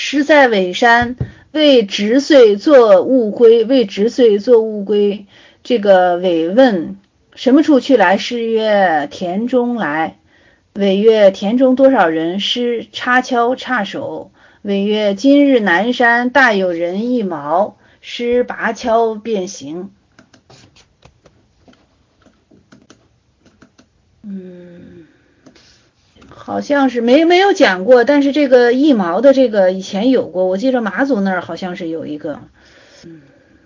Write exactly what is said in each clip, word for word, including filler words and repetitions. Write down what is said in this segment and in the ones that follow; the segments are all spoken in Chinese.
师在尾山，为直岁作物归，为直岁作物归。这个尾问什么处去来？师曰田中来。尾曰田中多少人？师插敲插手。尾曰今日南山大有人一毛。师拔敲便行。嗯，好像是没没有讲过，但是这个一毛的这个以前有过，我记得马祖那儿好像是有一个。嗯，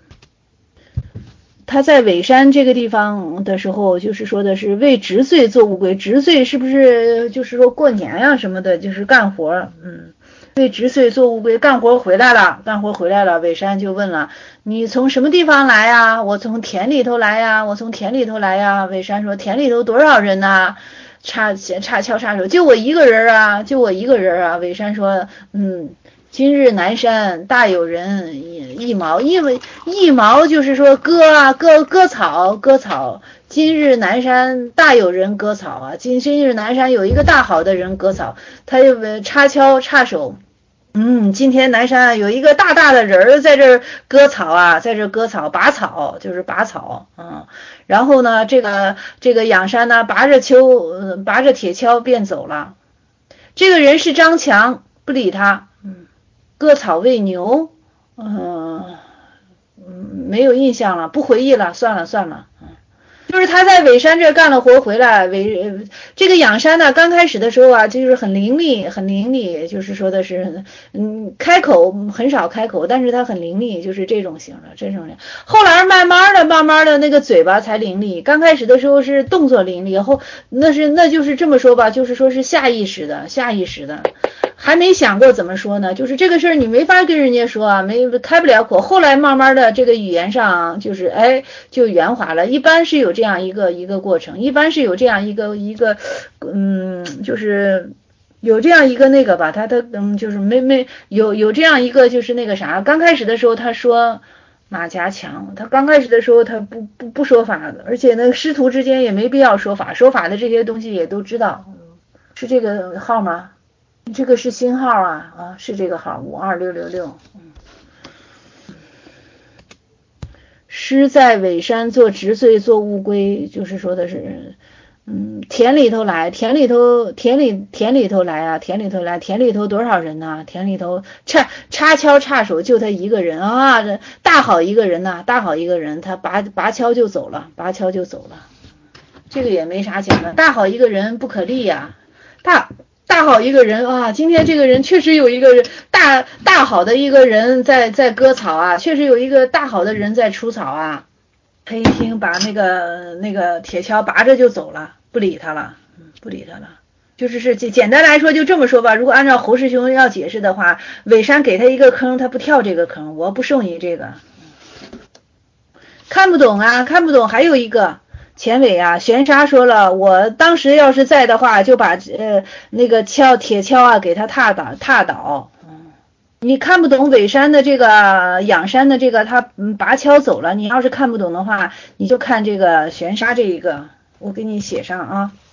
他在尾山这个地方的时候，就是说的是为直岁做物归。直岁是不是就是说过年啊什么的，就是干活。嗯，为直岁做物归，干活回来了，干活回来了。尾山就问了，你从什么地方来呀？我从田里头来呀，我从田里头来呀。尾山说田里头多少人呐？插插敲插手，就我一个人啊，就我一个人啊。尾山说，嗯。今日南山大有人一毛，因为一毛就是说割啊割割草割草。今日南山大有人割草啊，今今日南山有一个大好的人割草，他就插敲插手。嗯，今天南山有一个大大的人在这割草啊，在这割草拔草，就是拔草。嗯，然后呢，这个这个仰山呢，拔着锹拔着铁锹便走了。这个人是张强，不理他。嗯。割草喂牛，嗯、呃，没有印象了，不回忆了，算了算了。就是他在尾山这干了活回来，尾这个仰山呢，刚开始的时候啊，就是很伶俐，很伶俐，就是说的是，嗯，开口很少开口，但是他很伶俐，就是这种型的，这种人。后来慢慢的、慢慢的那个嘴巴才伶俐，刚开始的时候是动作伶俐，后那是那就是这么说吧，就是说是下意识的，下意识的。还没想过怎么说呢，就是这个事儿你没法跟人家说啊，没开不了口。后来慢慢的这个语言上就是哎就圆滑了，一般是有这样一个一个过程，一般是有这样一个一个嗯就是有这样一个那个吧，他他嗯就是没没有有这样一个就是那个啥，刚开始的时候他说马家强，他刚开始的时候他不不不说法的，而且呢师徒之间也没必要说法，说法的这些东西也都知道。是这个号吗？这个是新号啊啊，是这个号五二六六六。师在尾山做直岁做物归，就是说的是，嗯，田里头来，田里头田里田里头来啊，田里头来，田里头多少人呢？田里头插插锹插手就他一个人啊，这大好一个人呐、啊，大好一个人，他拔拔锹就走了，拔锹就走了，这个也没啥讲的，大好一个人不可立呀、啊，大。大好一个人啊！今天这个人确实有一个人大大好的一个人在在割草啊，确实有一个大好的人在除草啊。他一听，把那个那个铁锹拔着就走了，不理他了，嗯，不理他了。就是是简单来说就这么说吧。如果按照侯师兄要解释的话，尾山给他一个坑，他不跳这个坑，我不受你这个。看不懂啊，看不懂。还有一个。前尾啊，玄沙说了，我当时要是在的话，就把呃那个锹铁锹啊给他踏倒踏倒。嗯，你看不懂尾山的这个仰山的这个他嗯拔锹走了，你要是看不懂的话，你就看这个玄沙这一个，我给你写上啊。